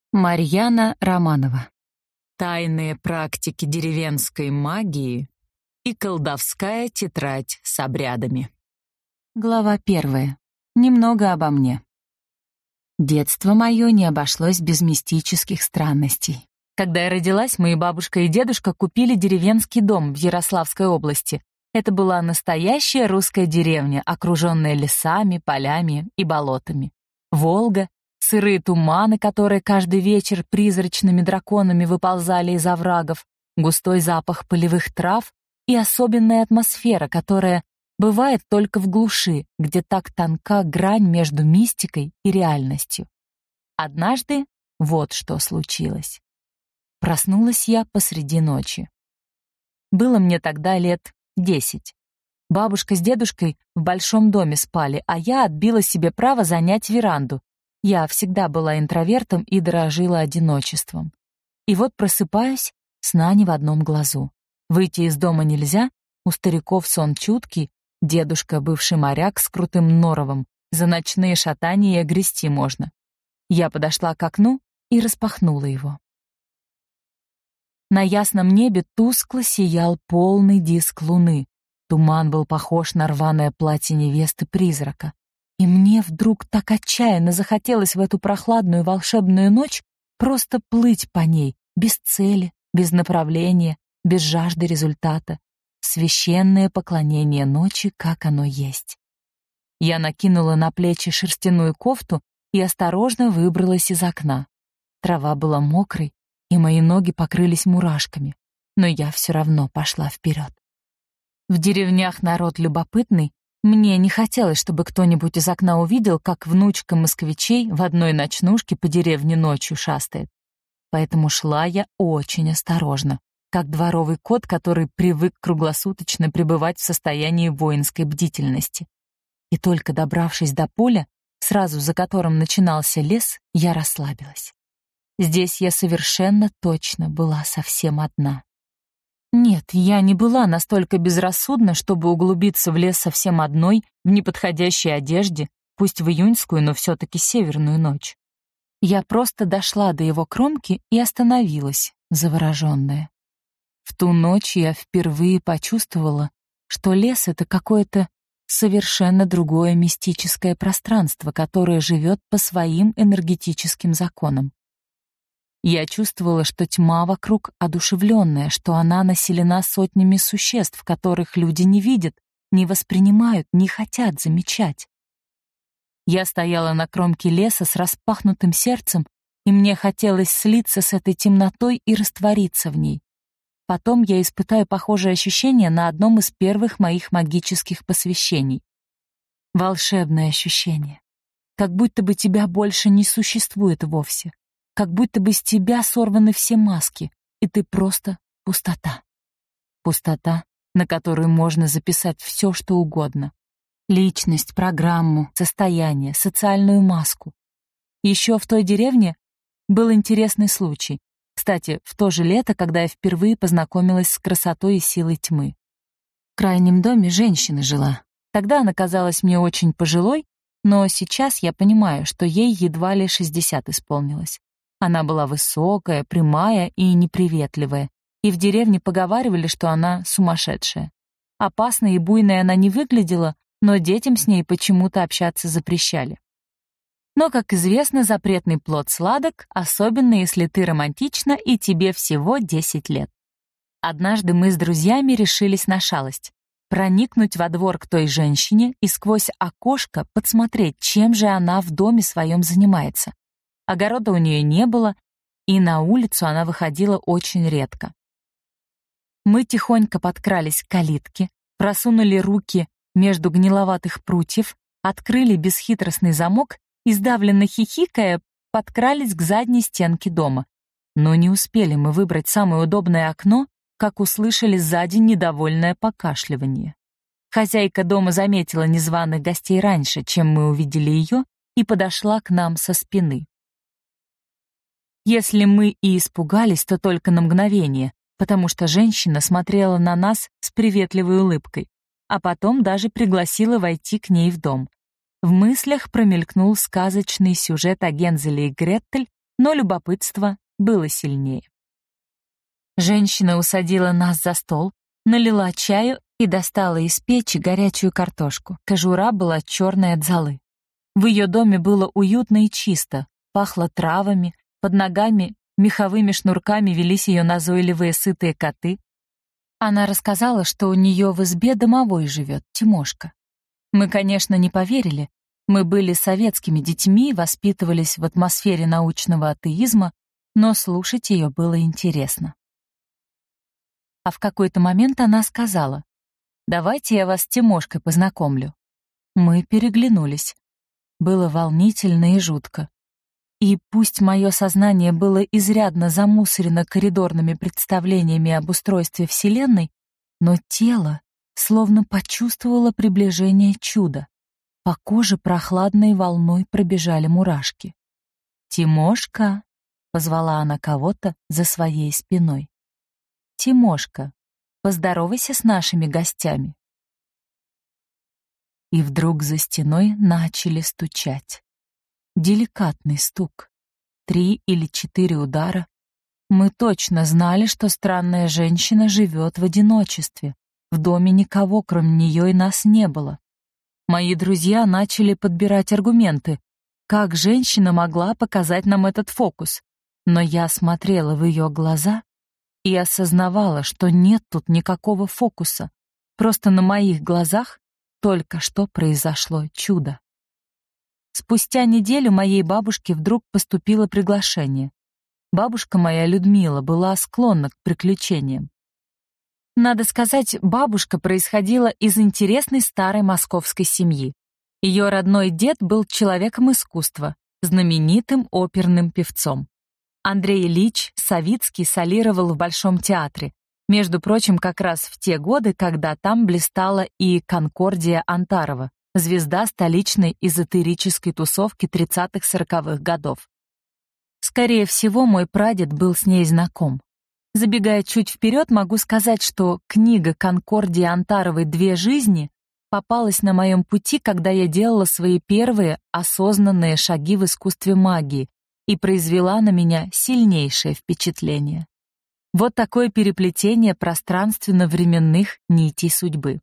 Марьяна Романова. Тайные практики деревенской магии и колдовская тетрадь с обрядами. Глава 1. Немного обо мне. Детство мое не обошлось без мистических странностей. Когда я родилась, мои бабушка и дедушка купили деревенский дом в Ярославской области. Это была настоящая русская деревня, окруженная лесами, полями и болотами. Волга, сырые туманы, которые каждый вечер призрачными драконами выползали из оврагов, густой запах полевых трав и особенная атмосфера, которая бывает только в глуши, где так тонка грань между мистикой и реальностью. Однажды вот что случилось. Проснулась я посреди ночи. Было мне тогда лет 10. Бабушка с дедушкой в большом доме спали, а я отбила себе право занять веранду. Я всегда была интровертом и дорожила одиночеством. И вот просыпаюсь, сна не в одном глазу. Выйти из дома нельзя, у стариков сон чуткий, дедушка бывший моряк с крутым норовом, за ночные шатания грести можно. Я подошла к окну и распахнула его. На ясном небе тускло сиял полный диск луны. Туман был похож на рваное платье невесты-призрака. И мне вдруг так отчаянно захотелось в эту прохладную волшебную ночь просто плыть по ней, без цели, без направления, без жажды результата. Священное поклонение ночи, как оно есть. Я накинула на плечи шерстяную кофту и осторожно выбралась из окна. Трава была мокрой, и мои ноги покрылись мурашками, но я все равно пошла вперед. В деревнях народ любопытный. Мне не хотелось, чтобы кто-нибудь из окна увидел, как внучка москвичей в одной ночнушке по деревне ночью шастает. Поэтому шла я очень осторожно, как дворовый кот, который привык круглосуточно пребывать в состоянии воинской бдительности. И только добравшись до поля, сразу за которым начинался лес, я расслабилась. Здесь я совершенно точно была совсем одна. Нет, я не была настолько безрассудна, чтобы углубиться в лес совсем одной, в неподходящей одежде, пусть в июньскую, но все-таки северную ночь. Я просто дошла до его кромки и остановилась, завороженная. В ту ночь я впервые почувствовала, что лес — это какое-то совершенно другое мистическое пространство, которое живет по своим энергетическим законам. Я чувствовала, что тьма вокруг одушевленная, что она населена сотнями существ, которых люди не видят, не воспринимают, не хотят замечать. Я стояла на кромке леса с распахнутым сердцем, и мне хотелось слиться с этой темнотой и раствориться в ней. Потом я испытаю похожее ощущение на одном из первых моих магических посвящений. Волшебное ощущение. Как будто бы тебя больше не существует вовсе. Как будто бы с тебя сорваны все маски, и ты просто пустота. Пустота, на которую можно записать все, что угодно. Личность, программу, состояние, социальную маску. Еще в той деревне был интересный случай. Кстати, в то же лето, когда я впервые познакомилась с красотой и силой тьмы. В крайнем доме женщина жила. Тогда она казалась мне очень пожилой, но сейчас я понимаю, что ей едва ли 60 исполнилось. Она была высокая, прямая и неприветливая, и в деревне поговаривали, что она сумасшедшая. Опасной и буйной она не выглядела, но детям с ней почему-то общаться запрещали. Но, как известно, запретный плод сладок, особенно если ты романтична и тебе всего 10 лет. Однажды мы с друзьями решились на шалость — проникнуть во двор к той женщине и сквозь окошко подсмотреть, чем же она в доме своем занимается. Огорода у нее не было, и на улицу она выходила очень редко. Мы тихонько подкрались к калитке, просунули руки между гниловатых прутьев, открыли бесхитростный замок и, сдавленно хихикая, подкрались к задней стенке дома. Но не успели мы выбрать самое удобное окно, как услышали сзади недовольное покашливание. Хозяйка дома заметила незваных гостей раньше, чем мы увидели ее, и подошла к нам со спины. Если мы и испугались, то только на мгновение, потому что женщина смотрела на нас с приветливой улыбкой, а потом даже пригласила войти к ней в дом. В мыслях промелькнул сказочный сюжет о Гензеле и Гретель, но любопытство было сильнее. Женщина усадила нас за стол, налила чаю и достала из печи горячую картошку. Кожура была черная от золы. В ее доме было уютно и чисто, пахло травами, под ногами меховыми шнурками велись ее назойливые сытые коты. Она рассказала, что у нее в избе домовой живет, Тимошка. Мы, конечно, не поверили. Мы были советскими детьми, воспитывались в атмосфере научного атеизма, но слушать ее было интересно. А в какой-то момент она сказала: «Давайте я вас с Тимошкой познакомлю». Мы переглянулись. Было волнительно и жутко. И пусть мое сознание было изрядно замусорено коридорными представлениями об устройстве Вселенной, но тело словно почувствовало приближение чуда. По коже прохладной волной пробежали мурашки. «Тимошка!» — позвала она кого-то за своей спиной. «Тимошка, поздоровайся с нашими гостями». И вдруг за стеной начали стучать. Деликатный стук. 3 или 4 удара. Мы точно знали, что странная женщина живет в одиночестве. В доме никого, кроме нее, и нас не было. Мои друзья начали подбирать аргументы. Как женщина могла показать нам этот фокус? Но я смотрела в ее глаза и осознавала, что нет тут никакого фокуса. Просто на моих глазах только что произошло чудо. Спустя неделю моей бабушке вдруг поступило приглашение. Бабушка моя, Людмила, была склонна к приключениям. Надо сказать, бабушка происходила из интересной старой московской семьи. Ее родной дед был человеком искусства, знаменитым оперным певцом. Андрей Ильич Савицкий солировал в Большом театре, между прочим, как раз в те годы, когда там блистала и Конкордия Антарова, звезда столичной эзотерической тусовки 30-40-х годов. Скорее всего, мой прадед был с ней знаком. Забегая чуть вперед, могу сказать, что книга Конкордии Антаровой «Две жизни» попалась на моем пути, когда я делала свои первые осознанные шаги в искусстве магии и произвела на меня сильнейшее впечатление. Вот такое переплетение пространственно-временных нитей судьбы.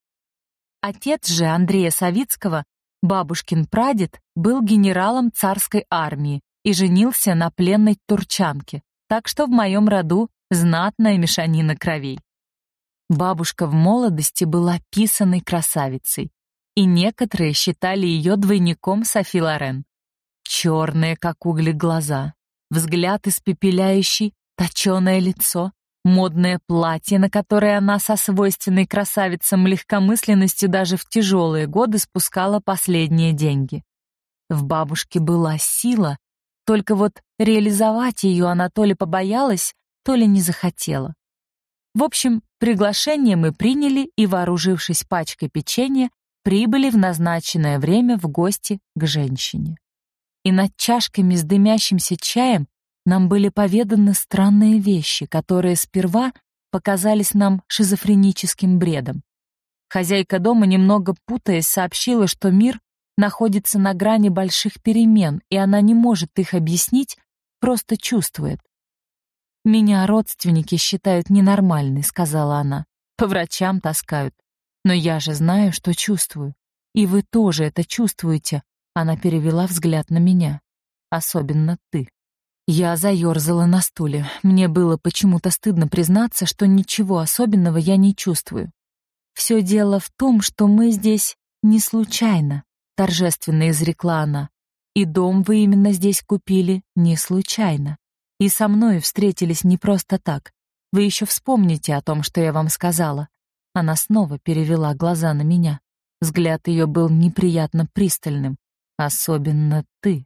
Отец же Андрея Савицкого, бабушкин прадед, был генералом царской армии и женился на пленной турчанке, так что в моем роду знатная мешанина кровей. Бабушка в молодости была писаной красавицей, и некоторые считали ее двойником Софи Лорен. Черные, как угли, глаза, взгляд испепеляющий, точеное лицо, модное платье, на которое она со свойственной красавицам легкомысленностью даже в тяжелые годы спускала последние деньги. В бабушке была сила, только вот реализовать ее она то ли побоялась, то ли не захотела. В общем, приглашение мы приняли и, вооружившись пачкой печенья, прибыли в назначенное время в гости к женщине. И над чашками с дымящимся чаем нам были поведаны странные вещи, которые сперва показались нам шизофреническим бредом. Хозяйка дома, немного путаясь, сообщила, что мир находится на грани больших перемен, и она не может их объяснить, просто чувствует. «Меня родственники считают ненормальной», — сказала она. «По врачам таскают. Но я же знаю, что чувствую. И вы тоже это чувствуете», — она перевела взгляд на меня. «Особенно ты». Я заёрзала на стуле. Мне было почему-то стыдно признаться, что ничего особенного я не чувствую. «Все дело в том, что мы здесь не случайно», — торжественно изрекла она. «И дом вы именно здесь купили не случайно. И со мной встретились не просто так. Вы еще вспомните о том, что я вам сказала». Она снова перевела глаза на меня. Взгляд ее был неприятно пристальным. «Особенно ты».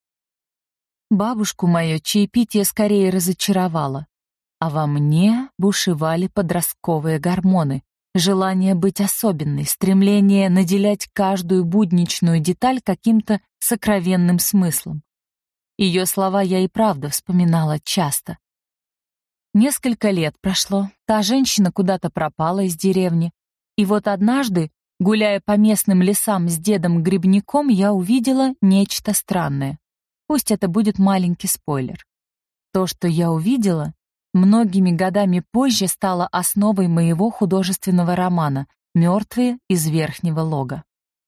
Бабушку мое чаепитие скорее разочаровало, а во мне бушевали подростковые гормоны, желание быть особенной, стремление наделять каждую будничную деталь каким-то сокровенным смыслом. Ее слова я и правда вспоминала часто. Несколько лет прошло, та женщина куда-то пропала из деревни, и вот однажды, гуляя по местным лесам с дедом-грибником, я увидела нечто странное. Пусть это будет маленький спойлер. То, что я увидела, многими годами позже стало основой моего художественного романа «Мертвые из верхнего лога».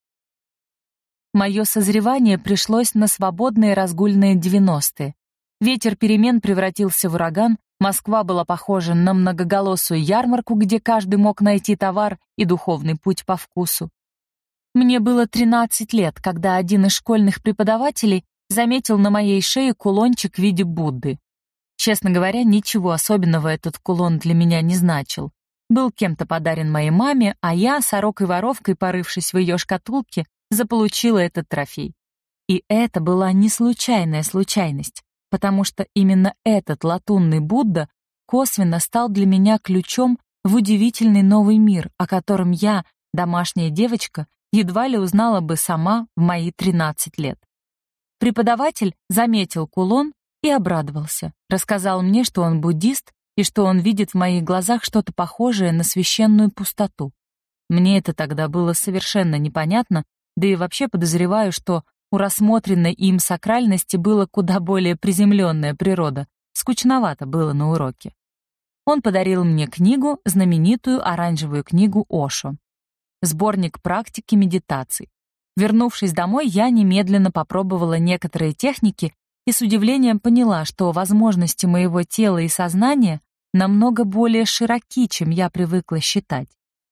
Мое созревание пришлось на свободные разгульные 90-е. Ветер перемен превратился в ураган, Москва была похожа на многоголосую ярмарку, где каждый мог найти товар и духовный путь по вкусу. Мне было 13 лет, когда один из школьных преподавателей заметил на моей шее кулончик в виде Будды. Честно говоря, ничего особенного этот кулон для меня не значил. Был кем-то подарен моей маме, а я, сорокой-воровкой, порывшись в ее шкатулке, заполучила этот трофей. И это была не случайная случайность, потому что именно этот латунный Будда косвенно стал для меня ключом в удивительный новый мир, о котором я, домашняя девочка, едва ли узнала бы сама в мои 13 лет. Преподаватель заметил кулон и обрадовался. Рассказал мне, что он буддист и что он видит в моих глазах что-то похожее на священную пустоту. Мне это тогда было совершенно непонятно, да и вообще подозреваю, что у рассмотренной им сакральности была куда более приземленная природа. Скучновато было на уроке. Он подарил мне книгу, знаменитую оранжевую книгу Ошо. Сборник практики медитаций. Вернувшись домой, я немедленно попробовала некоторые техники и с удивлением поняла, что возможности моего тела и сознания намного более широки, чем я привыкла считать.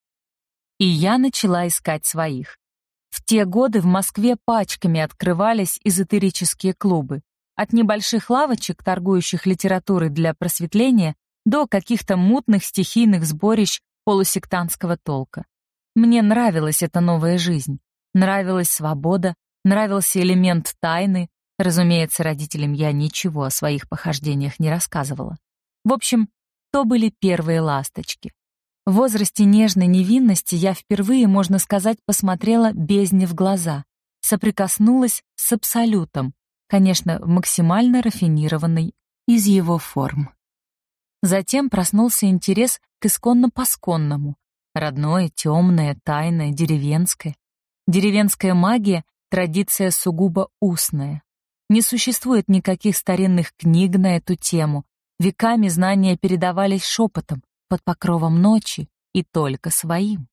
И я начала искать своих. В те годы в Москве пачками открывались эзотерические клубы. От небольших лавочек, торгующих литературой для просветления, до каких-то мутных стихийных сборищ полусектантского толка. Мне нравилась эта новая жизнь. Нравилась свобода, нравился элемент тайны. Разумеется, родителям я ничего о своих похождениях не рассказывала. В общем, то были первые ласточки. В возрасте нежной невинности я впервые, можно сказать, посмотрела бездне в глаза, соприкоснулась с абсолютом, конечно, в максимально рафинированной из его форм. Затем проснулся интерес к исконно-посконному, родное, темное, тайное, деревенское. Деревенская магия — традиция сугубо устная. Не существует никаких старинных книг на эту тему. Веками знания передавались шепотом, под покровом ночи и только своим.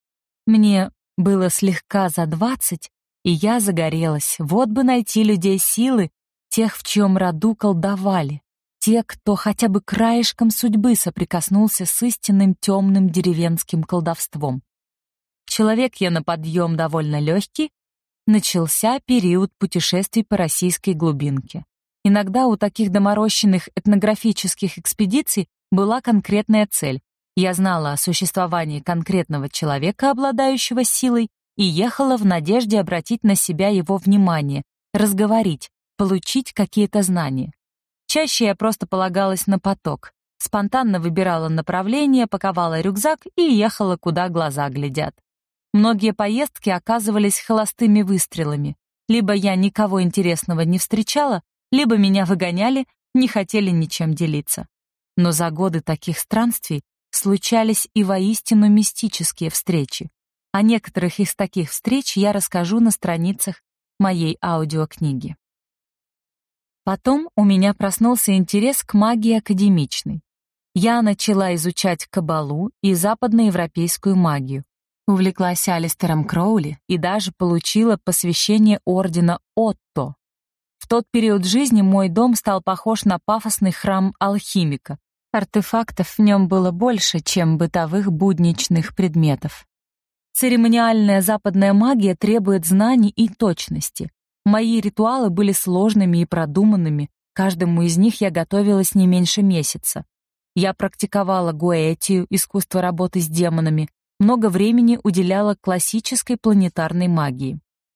Мне было слегка за 20, и я загорелась. Вот бы найти людей силы, тех, в чьем роду колдовали, те, кто хотя бы краешком судьбы соприкоснулся с истинным темным деревенским колдовством. Человек я на подъем довольно легкий, начался период путешествий по российской глубинке. Иногда у таких доморощенных этнографических экспедиций была конкретная цель. Я знала о существовании конкретного человека, обладающего силой, и ехала в надежде обратить на себя его внимание, разговорить, получить какие-то знания. Чаще я просто полагалась на поток, спонтанно выбирала направление, паковала рюкзак и ехала, куда глаза глядят. Многие поездки оказывались холостыми выстрелами. Либо я никого интересного не встречала, либо меня выгоняли, не хотели ничем делиться. Но за годы таких странствий случались и воистину мистические встречи. О некоторых из таких встреч я расскажу на страницах моей аудиокниги. Потом у меня проснулся интерес к магии академичной. Я начала изучать каббалу и западноевропейскую магию. Увлеклась Алистером Кроули и даже получила посвящение ордена Отто. В тот период жизни мой дом стал похож на пафосный храм алхимика. Артефактов в нем было больше, чем бытовых будничных предметов. Церемониальная западная магия требует знаний и точности. Мои ритуалы были сложными и продуманными, каждому из них я готовилась не меньше месяца. Я практиковала гуэтию, искусство работы с демонами, много времени уделяла классической планетарной магии.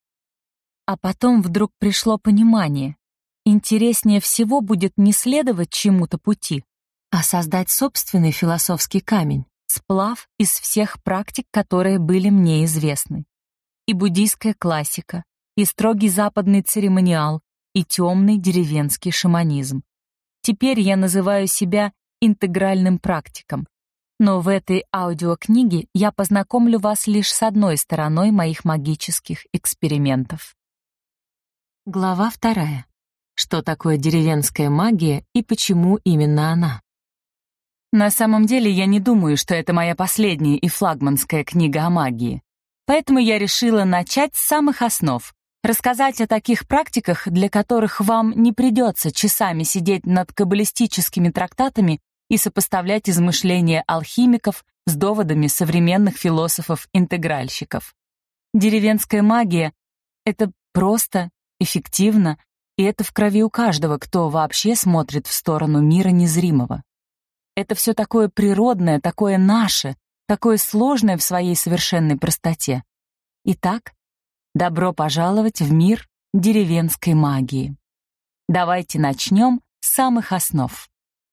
А потом вдруг пришло понимание. Интереснее всего будет не следовать чему-то пути, а создать собственный философский камень, сплав из всех практик, которые были мне известны. И буддийская классика, и строгий западный церемониал, и темный деревенский шаманизм. Теперь я называю себя интегральным практиком. Но в этой аудиокниге я познакомлю вас лишь с одной стороной моих магических экспериментов. Глава 2. Что такое деревенская магия и почему именно она? На самом деле я не думаю, что это моя последняя и флагманская книга о магии. Поэтому я решила начать с самых основ, рассказать о таких практиках, для которых вам не придется часами сидеть над каббалистическими трактатами и сопоставлять измышления алхимиков с доводами современных философов-интегральщиков. Деревенская магия — это просто, эффективно, и это в крови у каждого, кто вообще смотрит в сторону мира незримого. Это все такое природное, такое наше, такое сложное в своей совершенной простоте. Итак, добро пожаловать в мир деревенской магии. Давайте начнем с самых основ.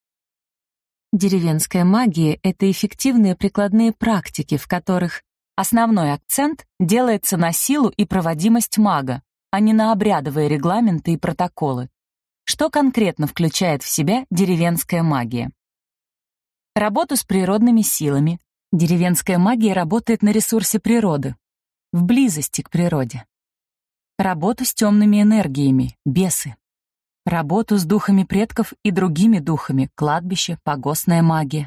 Деревенская магия — это эффективные прикладные практики, в которых основной акцент делается на силу и проводимость мага, а не на обрядовые регламенты и протоколы. Что конкретно включает в себя деревенская магия? Работу с природными силами. Деревенская магия работает на ресурсе природы, в близости к природе. Работу с темными энергиями, бесы. Работу с духами предков и другими духами, кладбище, погостная магия.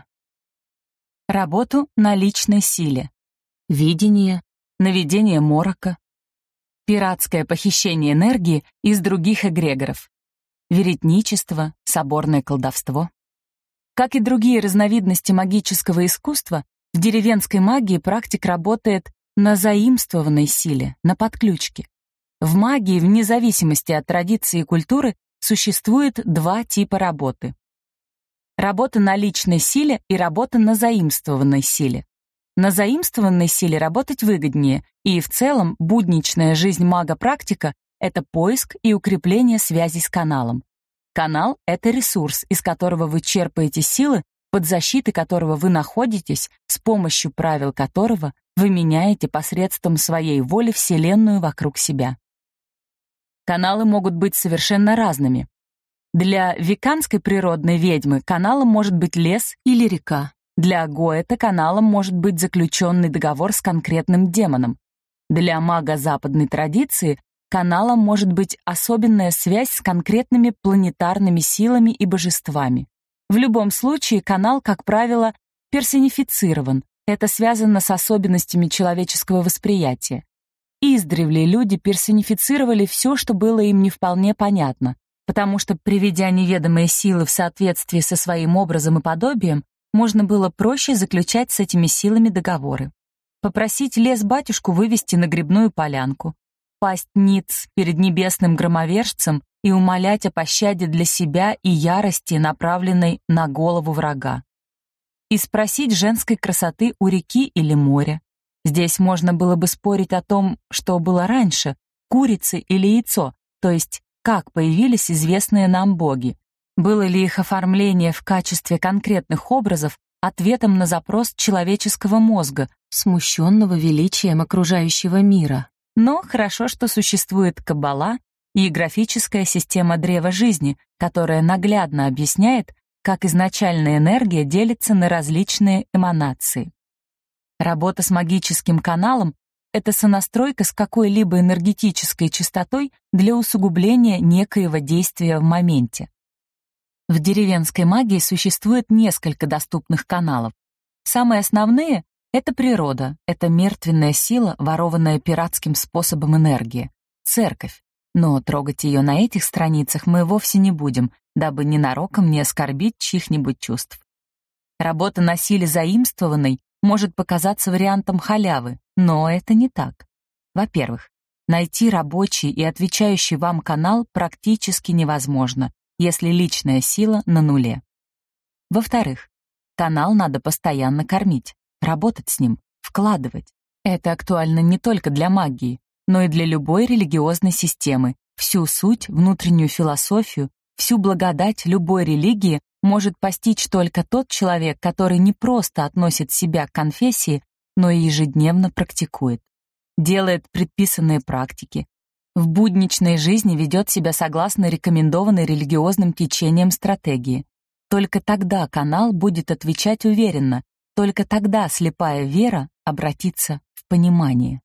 Работу на личной силе. Видение, наведение морока. Пиратское похищение энергии из других эгрегоров. Веретничество, соборное колдовство. Как и другие разновидности магического искусства, в деревенской магии практик работает на заимствованной силе, на подключке. В магии, вне зависимости от традиции и культуры, существует два типа работы. Работа на личной силе и работа на заимствованной силе. На заимствованной силе работать выгоднее, и в целом будничная жизнь мага-практика — это поиск и укрепление связей с каналом. Канал — это ресурс, из которого вы черпаете силы, под защитой которого вы находитесь, с помощью правил которого вы меняете посредством своей воли Вселенную вокруг себя. Каналы могут быть совершенно разными. Для веканской природной ведьмы каналом может быть лес или река. Для Гоэта каналом может быть заключенный договор с конкретным демоном. Для мага западной традиции каналом может быть особенная связь с конкретными планетарными силами и божествами. В любом случае канал, как правило, персонифицирован. Это связано с особенностями человеческого восприятия. Издревле люди персонифицировали все, что было им не вполне понятно, потому что, приведя неведомые силы в соответствии со своим образом и подобием, можно было проще заключать с этими силами договоры. Попросить лес-батюшку вывести на грибную полянку, пасть ниц перед небесным громовержцем и умолять о пощаде для себя и ярости, направленной на голову врага. И спросить женской красоты у реки или моря. Здесь можно было бы спорить о том, что было раньше, курица или яйцо, то есть как появились известные нам боги. Было ли их оформление в качестве конкретных образов ответом на запрос человеческого мозга, смущенного величием окружающего мира? Но хорошо, что существует Каббала и графическая система древа жизни, которая наглядно объясняет, как изначальная энергия делится на различные эманации. Работа с магическим каналом — это сонастройка с какой-либо энергетической частотой для усугубления некоего действия в моменте. В деревенской магии существует несколько доступных каналов. Самые основные — это природа, это мертвенная сила, ворованная пиратским способом энергия, церковь. Но трогать ее на этих страницах мы вовсе не будем, дабы ненароком не оскорбить чьих-нибудь чувств. Работа на силе заимствованной может показаться вариантом халявы, но это не так. Во-первых, найти рабочий и отвечающий вам канал практически невозможно, если личная сила на нуле. Во-вторых, канал надо постоянно кормить, работать с ним, вкладывать. Это актуально не только для магии, но и для любой религиозной системы. Всю суть, внутреннюю философию, всю благодать любой религии может постичь только тот человек, который не просто относит себя к конфессии, но и ежедневно практикует, делает предписанные практики, в будничной жизни ведет себя согласно рекомендованной религиозным течениям стратегии. Только тогда канал будет отвечать уверенно, только тогда слепая вера обратится в понимание.